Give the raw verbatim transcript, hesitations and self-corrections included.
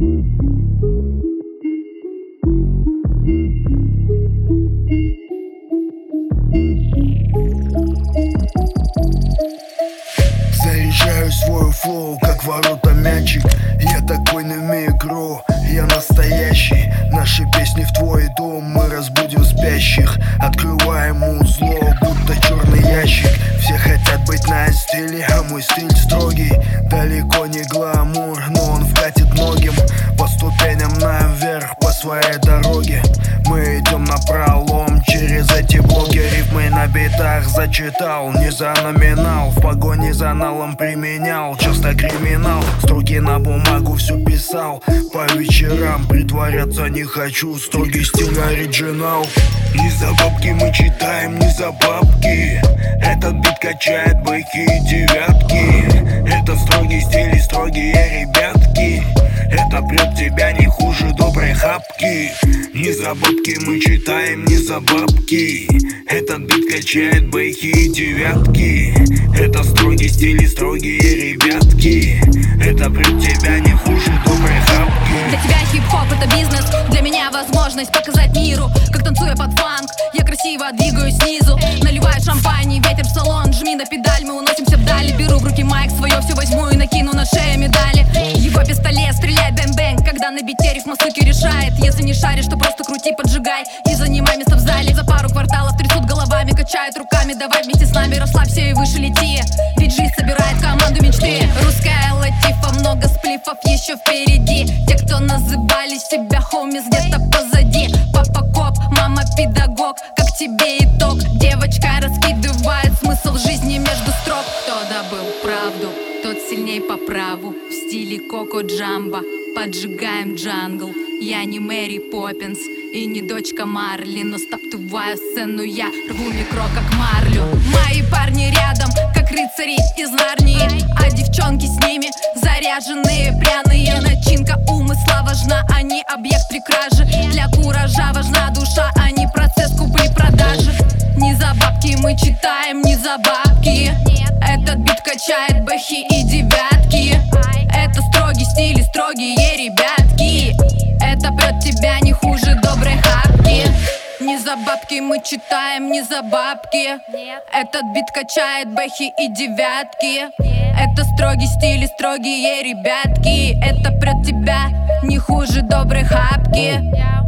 Заряжаю свой флоу, как ворота мячик. Я такой на микро, я настоящий. Наши песни в твой дом, мы разбудим спящих. Открываем узло, будто черный ящик. Все хотят быть на стиле, а мой стиль строгий. Далеко не гламур, но он вкатит многим по ступеням наверх, по своей дороге. Мы идем на пролом через эти блоки. Рифмы на битах зачитал, не за номинал. В погоне за налом применял, часто криминал. Строки на бумагу все писал. По вечерам притворяться не хочу, строгий стиль оригинал. Не за бабки мы читаем, не за бабки. Этот бит качает бэки и девятки. Это строгий стиль и строгие ребятки. Это прет тебя не хуже доброй хапки. Не за бабки мы читаем, не за бабки. Этот бит качает бэки и девятки. Это строгий стиль и строгие ребятки. Это прет тебя не хуже доброй хапки. Для тебя хип-хоп это бизнес, для меня возможность показать миру, как танцуя под фанк, я красиво двигаюсь снизу. Наливаю шампань и ветер в салон, жми на педаль, мы уносимся вдали. Беру в руки майк свое, все возьму и накину на шею медали. Его пистолет стреляет бэнг-бэнг, когда на бите рифма суки решает. Если не шаришь, то просто крути, поджигай и занимай место в зале. За пару кварталов трясут головами, качают руками. Давай вместе с нами, расслабься и выше лети. Ведь жизнь собирает команду мечты. Русская латифа, много сплифов еще впереди. Те, кто называли себя хомис, где-то позади. Папа коп, мама педагог, как тебе итог? Девочка раскидывает смысл жизни между строк. Кто добыл правду, тот сильней по праву. В стиле Коко Джамбо поджигаем джангл. Я не Мэри Поппинс и не дочка Марли, но стаптываю сцену я, рву микро как марлю. Мои парни рядом, как рыцари из Нарнии, а девчонки с ними заряженные, пряные. Начинка умысла важна, а не объект при краже. Для куража важна душа, а не процесс купли-продажи. Не за бабки мы читаем, не за бабки. Этот бит качает бэхи и девятки. Это строгий стиль и строгие ребятки. Это прет тебя не хуже доброй хапки. Не за бабки мы читаем, не за бабки. Этот бит качает бэхи и девятки. Это строгий стиль и строгие ребятки. Это прет тебя не хуже доброй хапки.